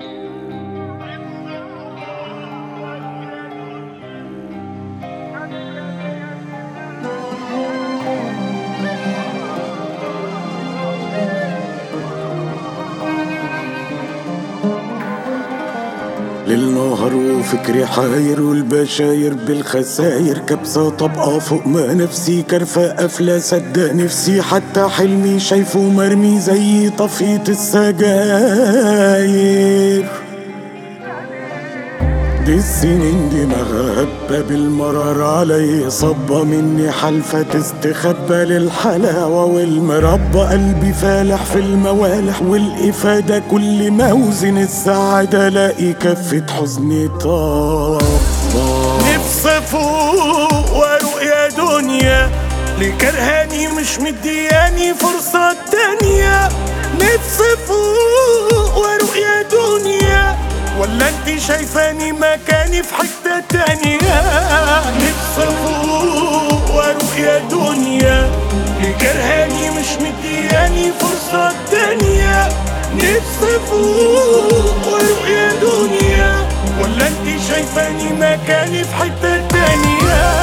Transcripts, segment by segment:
ليل نهار وفكري حاير والبشاير بالخساير كبسة طبقة فوق ما نفسي كرفة قافلة صدق نفسي حتى حلمي شايفه مرمي زي طفية السجاير. دي السنين دماغها هبة بالمرار علي صبة مني حلفة تستخبى للحلاوة والمربى قلبي فالح في الموالح والإفادة كل موزن السعادة لاقي كفة حزني طابة. نفسي فوق واروق يا دنيا لكرهاني مش مدياني فرصة تانية. نفسي فوق واروق يا دنيا ولا انتي شايفاني مكاني في حتة تانية. نفسي فوق واروق يا دنيا لكرهاني مش مدياني فرصة تانية. نفسي فوق واروق يا دنيا ولا انتي شايفاني مكاني في حتة تانية.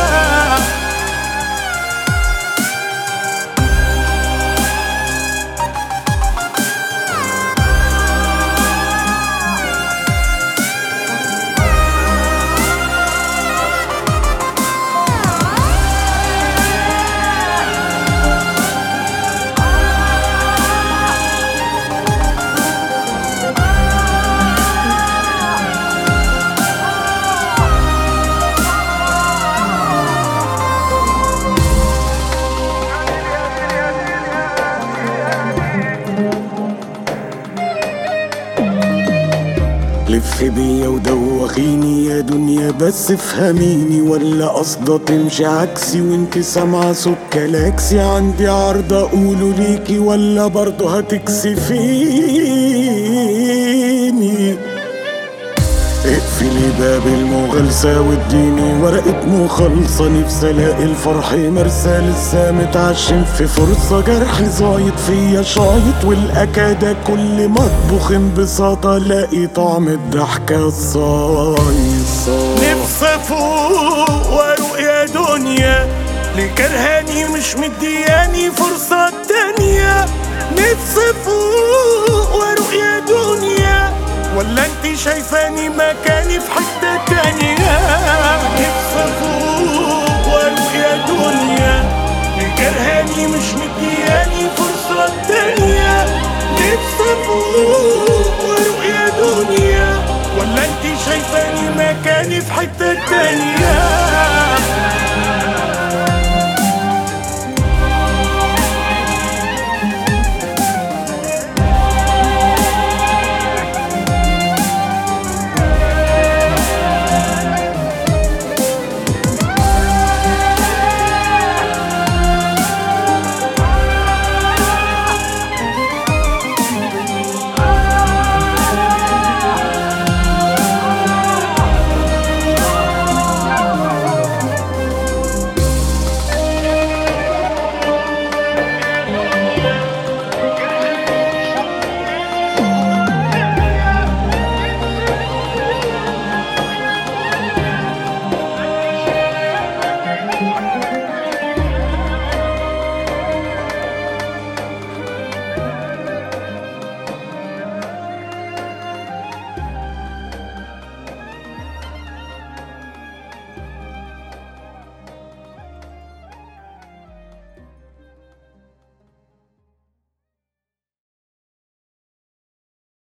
لف بيا ودوخيني يا دنيا بس افهميني ولا قصدة تمشي عكسي وانت سامعة صوت كلاكسي. عندي عرض اقوله ليكي ولا برضه هتكسفيني. اقفلي باب المغالسة واديني ورقة مخالصة نفسي الاقي الفرح مرسى لسه متعشم في فرصة. جرحي زايد فيا شايط والاكادة كل ما اطبخ انبساطة الاقي طعم الضحكة الصايصة. نفسي فوق واروق يا دنيا لكرهاني مش مدياني فرصة تانية. نفسي فوق واروق يا دنيا ولا انتي شايفاني مكاني في حتة تانية. نفسي فوق واروق يا دنيا لكرهاني مش مدياني فرصة تانية. نفسي فوق واروق يا دنيا ولا انتي شايفاني مكاني في حتة تانية.